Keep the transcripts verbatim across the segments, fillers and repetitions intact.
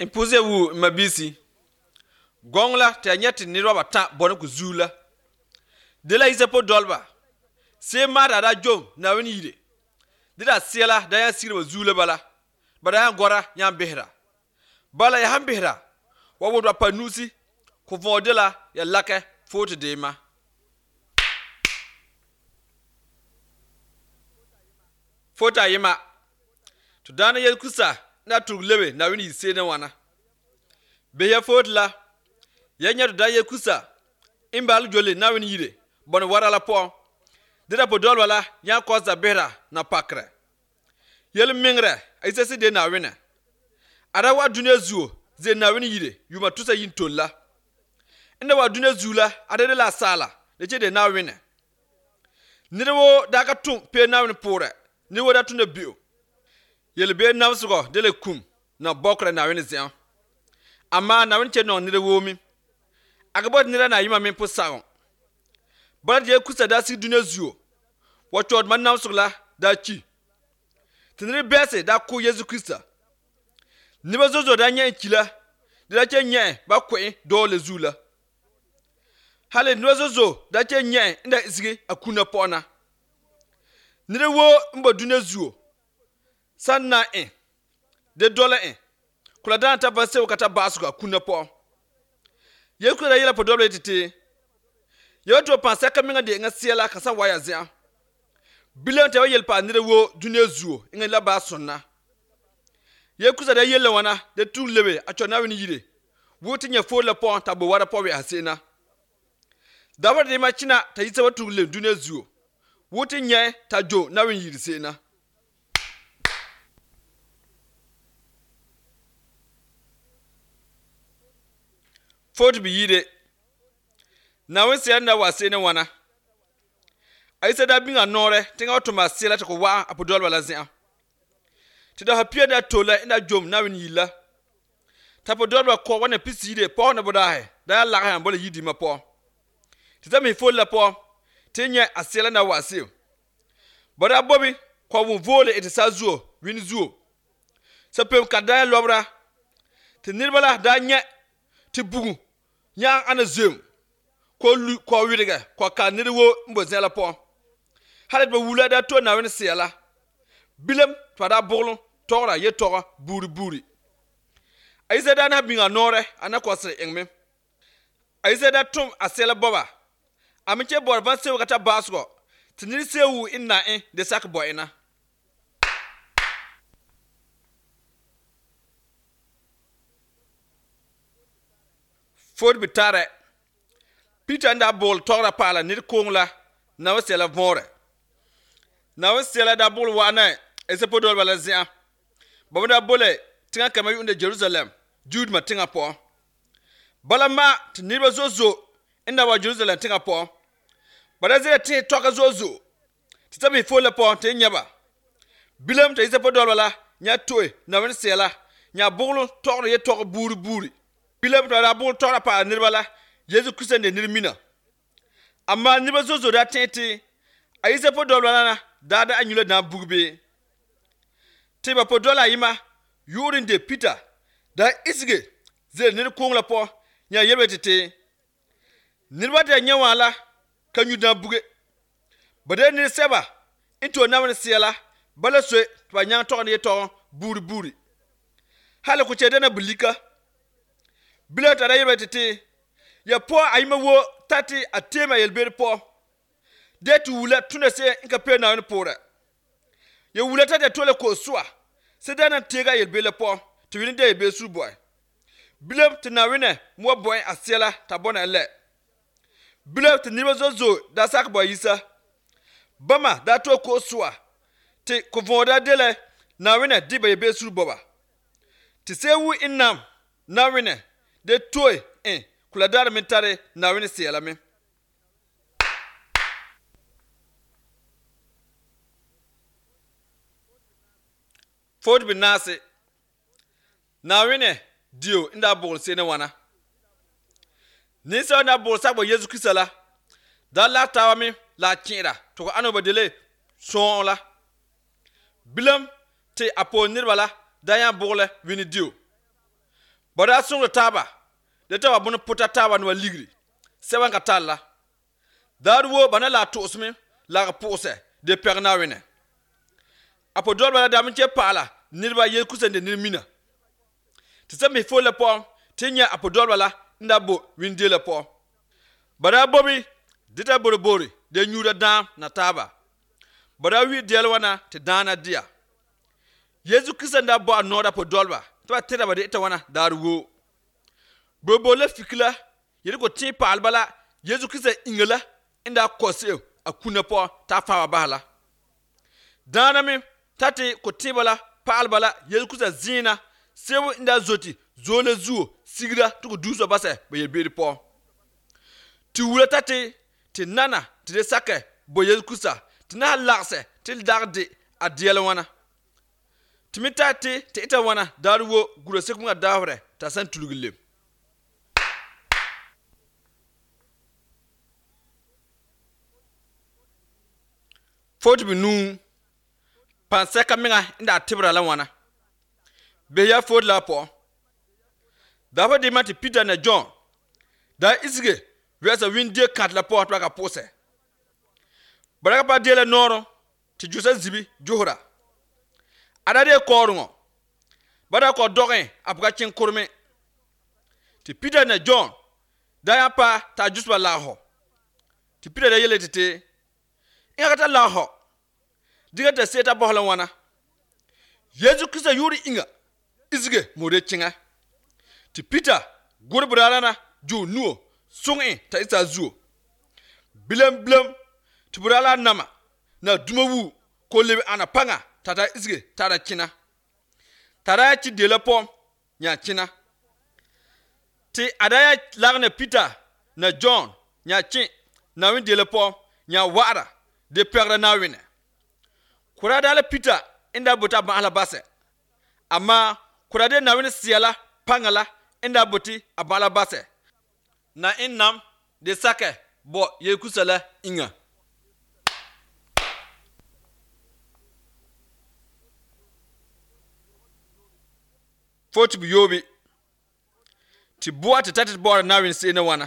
Impuze wu mabisi. Gongla te anyati ni roba ta bono kuzula. Dela isapo dolba. Se mara da jom na weni yide. Dida siela da yan sirwa zula bala. Bada yan gora yan behra. Bala ya han behra. Wawudwa panusi. Kuvodela ya lake fote dema. Fota yema. Tudana yel kusa na tuglebe na weni yise na wana. Beya fotla. Yenya da ye kusa. Imbal jole na weni yide. Bon wara la po. Dida po dol wala yan koza behra na pakre. Yel mingre aise se de na wena. Ara wa dunia zuo ze na weni yide yuma tusa yin tolla. Inda wa dunia zula adede la sala leche de na wena. Nirewo daka tung pe na weni pore. Nirewo da tunde bio. Yel be na wsugo dele kum na bokre na weni zian. Ama na weni che no nirewo mi. Agabot nira na yima min po sagon. Bala je kusa da si dunia zuo. Wachod man na wsugla da chi. Tiniri bese da ku Yesu Krista. Niba zozo da nye kila. Da che nye ba kwe dole zula. Hale niba zozo da che nye inda isigi akuna pona. Nire wo mba dunia zuo. San na en. De dole en. Kula dana taba se wakata basuka akuna po. Ye kula da yela po dole titi. Ye watu wapanse kaminga de nga siela kasa waya zia. Bilen tewa yelpa nire wo dunia zuo. Inga ila ba sonna. Ye kusa da yele wana de tu lebe acho na weni yide. Wuti nye fo le pon tabo wada po we hasena. Dawa de machina ta yise watu le dunia zuo. Wuti nye ta jo na weni yide sena. Fort bi yide. Na wensi anda wasena wana. Aise da binga nore tinga otuma sela tako wa apodol wala zia. Tida hapia da tola ina jom na weni yila. Tapodol wa kwa wana pisi yide po na bodahe. Da ya laka yambole yidi ma po. Tida mifoli la po. Tinye asela na wasio. Boda bobi kwa wuvole ete sa zuo. Wini zuo. Sapem kadaya lobra. Tinilbala da nye. Tibugu. Nyang ana zem. Kwa lu kwa wirige. Kwa ka niriwo mbo zela po. Halet ba wula da to na weni siela. Bilem twada bolon tora ye tora buri buri. Aise da na binga nore ana kwasre engme. Aise da tum asela boba. Amiche bor van sew kata basgo. Tiniri sewu inna en de sak boyna. Ford bitare. Peter nda bol tora pala nir kongla na wasela vore. Na wasela da bol wana ese podol bala zia. Babada bole tinga kama yunde Jerusalem. Jude ma tinga po. Bala ma tinirba zozo inda wa Jerusalem tinga po. Bada zile ti toka zozo. Titabi fola po te nyaba. Bilam ta ise podol bala nya toy na wen sela. Nya bolo tora ye tora buri buri. Bilam ta da bol tora pa nirbala. Yesu Krista ne nirmina. Amma nirba zozo da tente. Aise podol bala na dada anyule na bugbe. Tiba podola yima yurin de Peter da isige ze nir kongla po nya yebe tete nirba da nya wala kanyu da buge bade nir seba into na wen siela bala so pa nya to ne to buri buri hala ku chede na bulika bila ta da yebe tete ya po ayima wo tati atema yelber po de tu wula tuna se inka pe na wen pora ye wulata de tole ko soa se dana tega yel bele po to wini de be su boy bilem tina wine mo boy asiela tabona le bilem tini zozo da sak boy isa bama da to ko soa te ko voda dele na wine di be be su boba ti se wu innam na wine de toy en kula dar mentare na wine siela me Ford binase. Na wene dio inda bol sene wana. Nisa na bol sabo Yesu Krista la. Da la tawa mi la kira. Toko ano badele son la. Bilam te apo nirbala da yan bole wini dio. Bada sung taba. De tawa bunu puta taba no ligri. Sewan katalla. Darwo bana la tosme la pose de perna wene. Apo dol bala damin che pala nirba ye kusende nirmina. Tisa me fo le po tinya apo dol bala ndabo winde le po. Bada bobi dita borobori de nyura dam na taba. Bada wi del wana te dana dia. Yesu Kristo nda bo anoda po dolba. To tera bade ita wana darwo. Bobo le fikla yiri ko tin pa albala Yesu Kristo ingela inda kose akuna po ta fa bala. Dana mi tati ko tibala pa albala Yesu Kristo zina sewu inda zoti zole zuo sigira to duso base be yebiri po. Ti wula tati ti nana ti de sake bo Yesu Kristo ti na lakse til darde adiel wana. Timitati te ita wana darwo guro sekunga davre ta san tulugile. Foti binu panse kaminga inda tibra la wana. Beya foti la po. Dafa di mati Peter na John. Da isige wesa windie kat la po atwa ka pose. Baraka pa diele noro ti jusa zibi johora. Adade korungo. Bada ko dogen apuka chin kurme. Ti Peter na John. Da ya pa ta jusba laho. Ti Peter da yele tete. Inga kata laho. Diga ta seta bohla wana. Yesu Kristo yuri inga. Izige mode chinga. Ti Peter gurbrala na ju nuo sungi ta isa zuo. Bilem bilem ti burala nama na dumawu ko lebe anapanga tata izige tada china. Tada chi de la pom nya china. Ti adaya lagne Peter na John nya chin na win de la pom nya wara de perdre na wine. Kura dale Peter inda buta ba ala base. Ama kura de na win siala pangala inda buti abala base. Na innam de sake bo ye kusala inga. Foti bu yobi. Ti bua ti tati bora na win se na wana.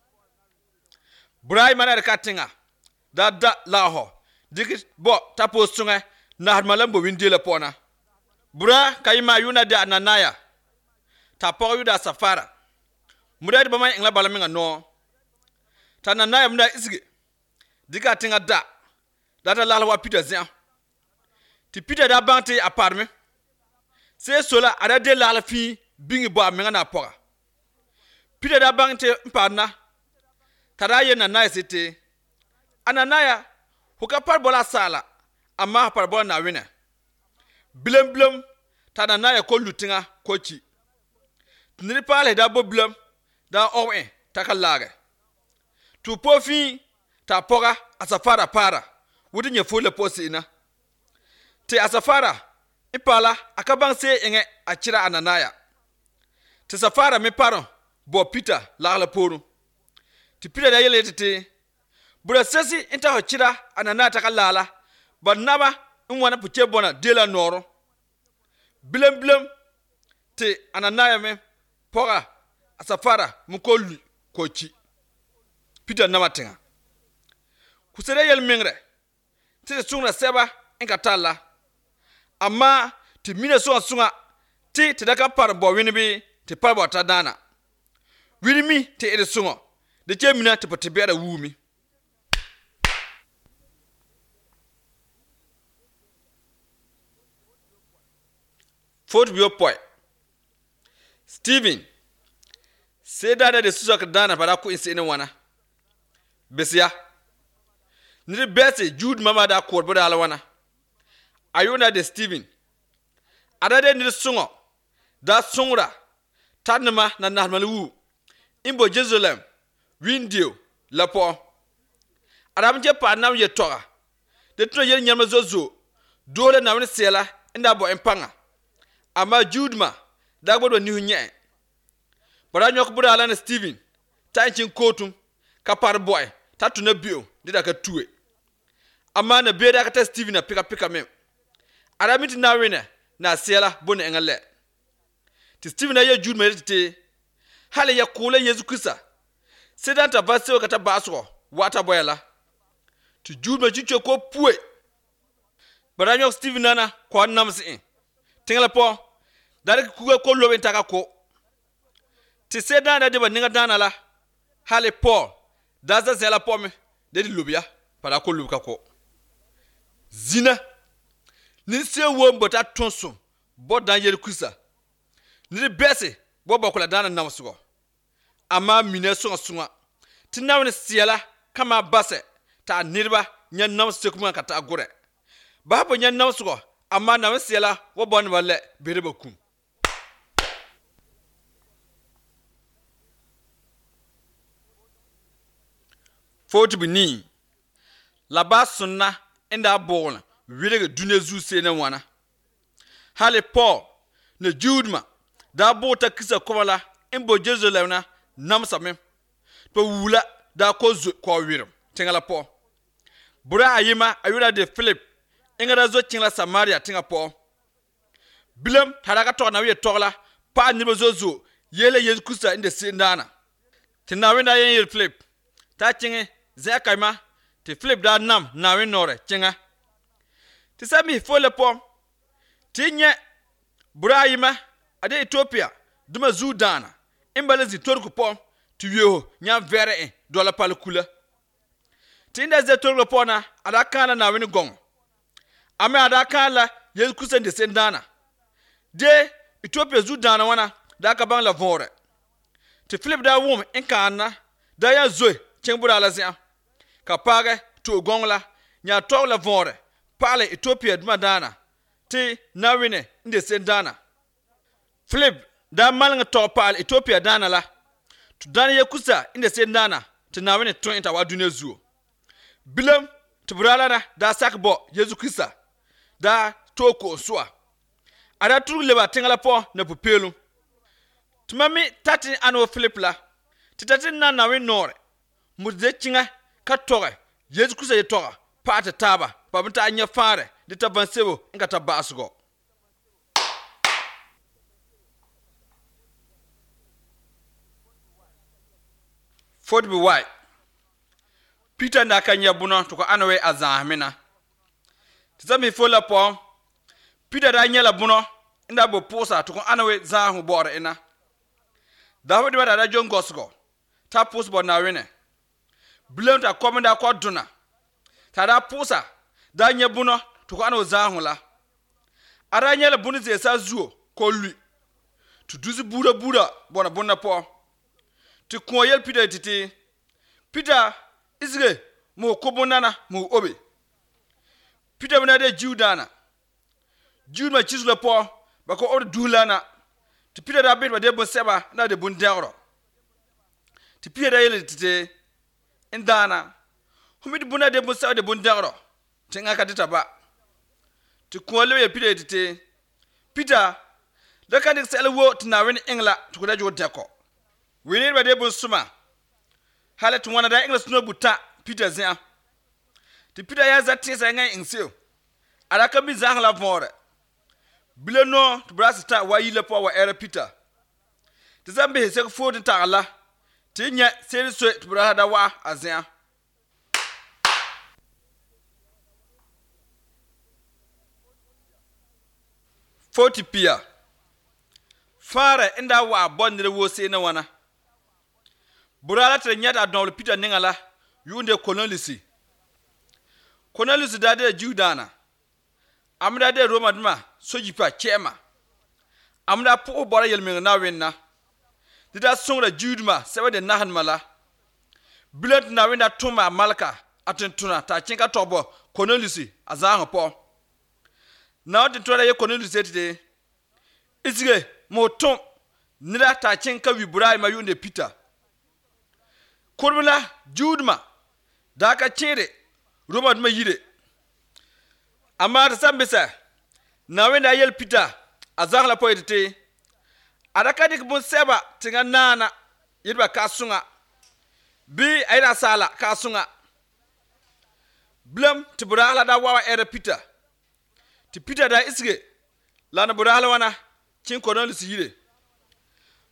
Brai mana de katinga. Da da laho. Diki bo tapo sunga na harmalambo windele pona. Bura kayima yuna de ananaya. Tapo yuda safara. Muda di bama ingla balaminga no. Tananaya muda isige. Dika tinga da. Data lala wa Peter zia. Ti Peter da bante aparme. Se sola ada de lala fi bingi bo amenga na poga. Peter da bante mparna. Tada ye nanaya sete. Ananaya huka parbola sala ama parbola na wina. Blem blem tananaya ko lutinga kochi. Tiniri pale da bo blem da owe takalage. Tu pofi ta poga asafara para. Wudi nye fole posi ina. Te asafara ipala akabang se enge achira ananaya. Te safara me paro bo Peter la poru. Ti Peter da yele tete. Bura sesi inta hochira anana takalala. Banaba inwana puche bona dela noro. Bilem bilem te ananaya me poga asafara mukolu kochi. Peter namatenga. Kusere yel mingre. Te sunga seba inkatala. Ama ti mine sunga sunga ti te daka parbo winibi te parbo tadana. Winimi te ede sunga. De che mina te potebera wumi. Fort bio poi. Steven. Se dada de susak dana para ku inse ne wana. Besia. Nire bese Jude mama da korbo da wana. Ayona de Steven. Adade nire sungo. Da sungra. Tadnama na nahmalu. Imbo Jerusalem. Windio. Lapo. Adamje pa nam ye tora. De tro ye nyama zozo. Dole na wani sela. Inda bo empanga. Ama Judma, dagbo ni hunye. Bara nyok bura ala na Steven. Ta nchin kotum. Kapar boy. Ta tuna bio. Dida ka tuwe. Ama na beda ka ta Steven na pika pika mem. Aramiti na wina. Na siela bone engale. ti Stephen ya Jude me ti hale ya kula Yesu Krista sedan ta baso kata baso wata boyala ti Jude me chicho ko pue baranyo Stephen nana ko namsi tingala po dare ku ko lobe taka ko ti sedan da de baninga dana la hale Paul daza zela pome de lubia para ko luka ko zina ni se wo mbota tonso bo dan Yesu Krista ni bese bo bokola dana namsugo ama mine so sunga tinawne siela kama base ta nirba nya namse kuma kata gore ba bo nya namsugo ama na siela wo bon wale bereba kum forty bini la ba sunna inda bol wirege dunezu se ne wana hale Paul ne Jude da bota kisa komala imbo Jerusalem na namsame to wula da ko zo ko wirim tingala po bura ayima ayura de Philip ingara zo tingla Samaria tinga po bilam taraka to na wi togla pa ni zo zo yele Yesu Krista inde sindana tinawe na yen Philip ta tinge zakaima te Philip da nam nawe nore tinga tisami fole po tinye bura ayima ade Ethiopia duma zudana imbalazi torku po tiyo nya vere e dola palkula tinda ze torku po na adakana na weni gong ame adakala Yesu Krista de sendana de Ethiopia zudana wana da ka bang la vore ti Philip da wum inkana da ya zoe chengbura la zia ka page to gongla nya to la vore pale Ethiopia duma dana ti nawine inde sendana Philip da malanga to pal Ethiopia dana la to dana Yesu Krista inde sendana ti nawine to inta wa dune zuo bilam to brala na da sakbo Yesu Krista da to ko soa ada turu leba tingala po na pupelu tumami tati ano Philip la titati na nawe nore mudde chinga ka toge Yesu Krista ye toga pata taba babanta anya fare de tabansebo ngata basgo forty be why Peter na kanya buno to ko anowe azamina tizami fola po Peter da nyela buno inda bo posa to ko anowe zahu bore ina David wa da jongosgo ta pos bo na wene blend ta komenda ko duna ta da posa da nya buno to ko anowe zahu la ara nyela bunu ze sa zuo ko lui to duzi bura bura bona bona po ti koyel Peter titi Peter isge mo kobonana mo obe Peter bana de Judana Jude ma chisle po bako or dulana ti Peter da bet ba de bon seba na de bon dero ti Peter da yele titi indana humidi buna de bon seba de bon dero tinga ka tita ba ti koyel Peter titi Peter da ka dik sele wo tinawen ingla to da jo deko wini ba de bon suma halet wana da English no buta Peter zia ti Peter ya zati sa ngai insio ala ka mi zang la vore bile no to brasta wa yile po wa era Peter ti zambe se ko fodi ta ala ti nya seri so to brada wa azia forty pia fare inda wa bonne wo se na wana burala tre nyata don Peter ningala yunde kolonisi kolonisi dade Judana amda de Roma duma soji pa chema amda po bora yelmi na wenna dida songra Judma sebe de nahan mala bilet na wenda tuma malka atentuna ta chinka tobo kolonisi azango po na odin tora ye kolonisi tete isige motom nida ta chinka wibura ma yunde Peter Kurmula Judma daka chere Roma duma yide amma ta sambisa na wenda yel Peter azang la poetete adaka dik bon seba tinga nana yidba kasunga bi ayda sala kasunga blam tiburala da wawa era Peter ti Peter da isge lana burala wana chin konoli si yide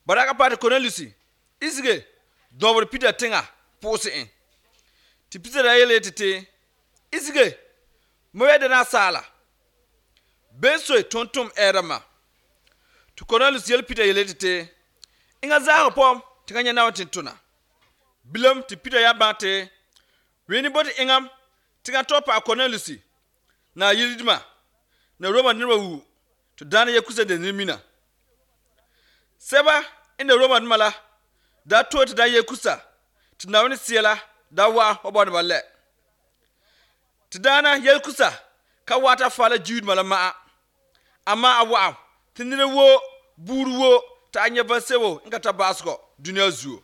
baraka pat Cornelius isige dobre Peter tinga pose en ti Peter da yele tete isige moyede na sala beso tontum erama to Cornelius yel Peter yele tete inga za pom tinganya na tintuna bilam ti Peter ya bate weni bot ingam tinga topa Cornelius na yidima na Roma nirwa wu to dana yakusa de nimina seba inda Roma mala da to da yakusa tuna wani siela da wa obon balle tidana yakusa ka wata fala jude mala ma amma awa tinire wo buruwo ta anya basewo inga tabasko dunia zuo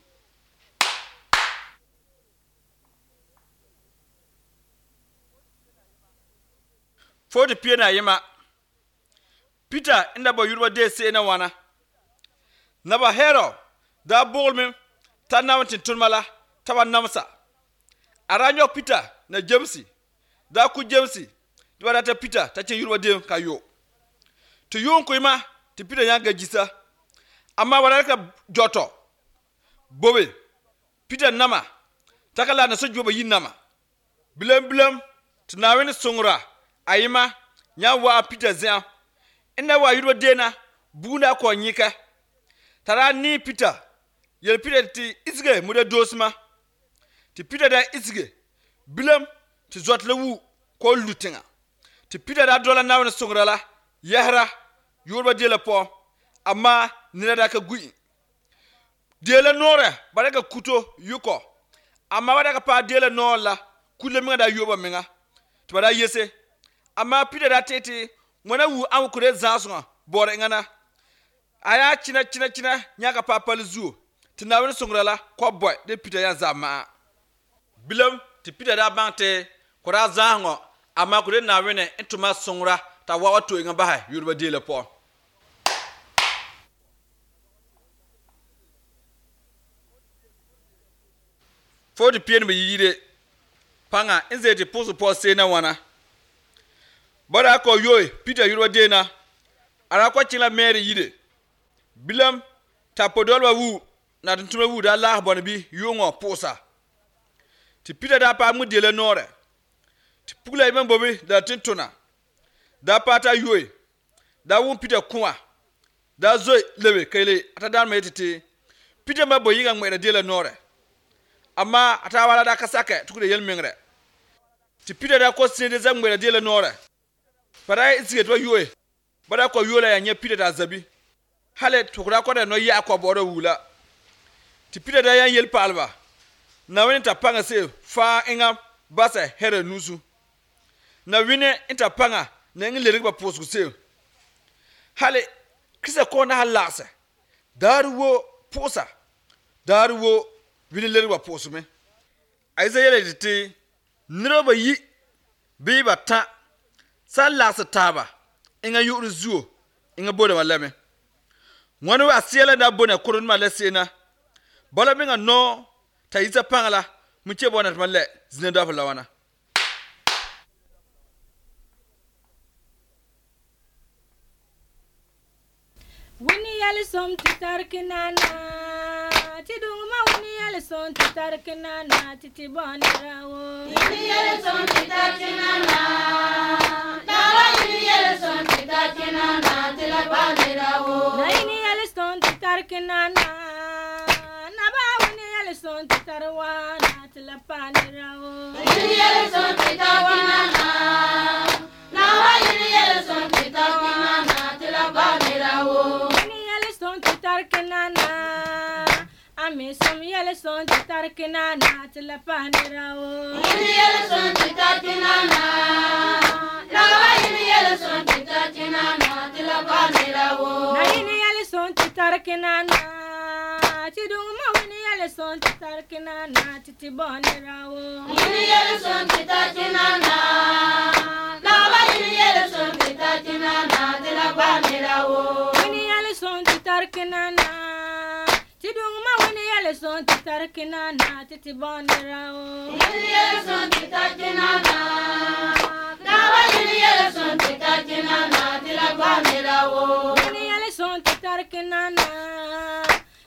for the piena yema Peter inda ba yurwa de se na wana na ba hero da bolme tanawa tinturmala taba namsa aranyo Peter na James da ku James dwara ta Peter ta ce yurwa de kayo to yon ko ima ti Peter yanga jisa amma wala ka joto bobe Peter nama takala na sojo ba yin nama bilam bilam tunawen songra ayima nya wa Peter zia ina wa yurwa dena buna ko nyika tara ni Peter yel Peter ti isge muda dosma ti Peter da isge bilam ti zotlewu ko lutinga ti Peter da dola nawna songrala yahra yurwa dela po amma nina da ka gui dela nora baraka kuto yuko amma baraka pa dela nola kule minga da yoba minga to bada yese amma Peter da tete mona wu am kure zaso bore ngana aya china china china nyaka papal zuo tinawon songrala ko boy de Peter ya zama bilam ti Peter da bante ko ra zango amma kure na wene entuma songra ta wawa to nga baha yurba dele po for the pien be yire panga inze te poso po se na wana bara ko yoy Peter yurwa dena ara ko chila mere yire bilam tapodolwa wu na tuntume wu da Allah bon bi yongo posa ti Peter da pa mu dele nore ti pugla iben bobi da tintuna da pata yoy da wu Peter kwa da zoy lewe kele ata dan metete Peter ma boyinga ngwe dele nore amma ata wala da kasaka tukude yel mingre ti Peter da ko sinde za ngwe dele nore para isige to yoy bara ko yola ya nye Peter da zabi hale tukura ko da no ya ko boro wula ti Peter da yan yel palba na wini ta panga se fa inga basa here nusu na wini inta panga na ngi leri ba posku se hale kisa ko na halasa darwo posa darwo wini leri ba posu me aiza yele ti nroba yi bi bata salasa taba inga yuru zuo inga boda malame ngwanu wa siela da bona kurun malesena bala minga no taiza pangala muche bona malle zinenda falawana wini yali som titarkinana tidungma wini yali som titarkinana titibonirawo wini yali som titarkinana dawa wini yali som titarkinana tilabonirawo na wini yali som titarkinana naba wini yali som titarwana tilabonirawo wini yali som titarkinana dawa wini yali som titarkinana tilabonirawo Tarkinana, ami som yele son tarkinana tila panirawo. Yini yele son tarkinana, lawa yini yele son tarkinana tila panirawo. Na yini yele son tarkinana, tidungma wini yele son tarkinana titi bonirawo. Yini yele son tarkinana, lawa yini yele son tarkinana tila panirawo. Wini yele son tarkinana, tidungma wini yele son tarkinana titi bonirawo. Yini yele son tarkinana, lawa yini yele son tarkinana tila panirawo. Wini yele son tarkinana,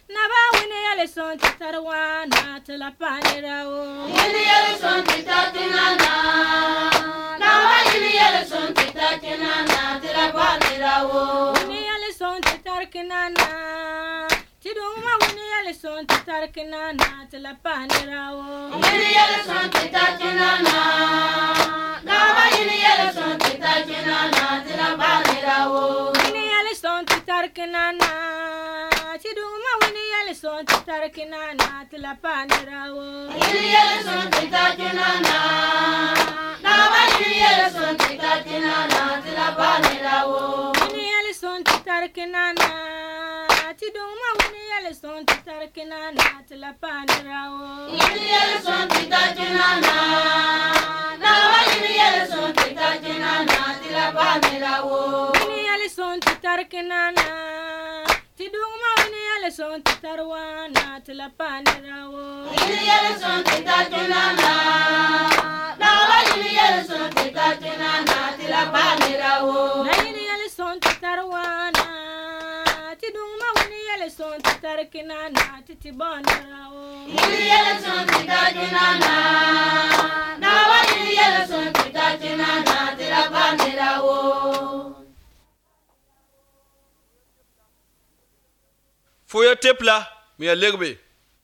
yele son tatarwana tila panirawo. Yini yele son titatinana. Nawa yini yele son titatinana tila panirawo. Wini yele son tatarkinana. Tiduma wini yele son tatarkinana tila panirawo. Yini yele son titatinana. Nawa yini yele son titatinana tila panirawo. Wini yele son tatarkinana. Tiduma wini yele son tatarkinana tila panirawo. Yini yele son titatinana. Nawa yini yele son titatinana tila panirawo. Wini yele son tatarkinana. Tiduma wini yele son tatarkinana tila panirawo. Yini yele son titatinana. Nawa yini yele son titatinana tila panirawo. Wini yele son tatarkinana. Tiduma wini yele son tatarwana tila panirawo. Yini yele son titatinana. Nawa yini yele son titatinana tila panirawo. Na yini yele son tatarwana. Tiduma wini yele son tatarkinana titibonirawo. Yini yele son titatinana. Nawa yini yele son titatinana tila panirawo. Foya tepla mi ya legbe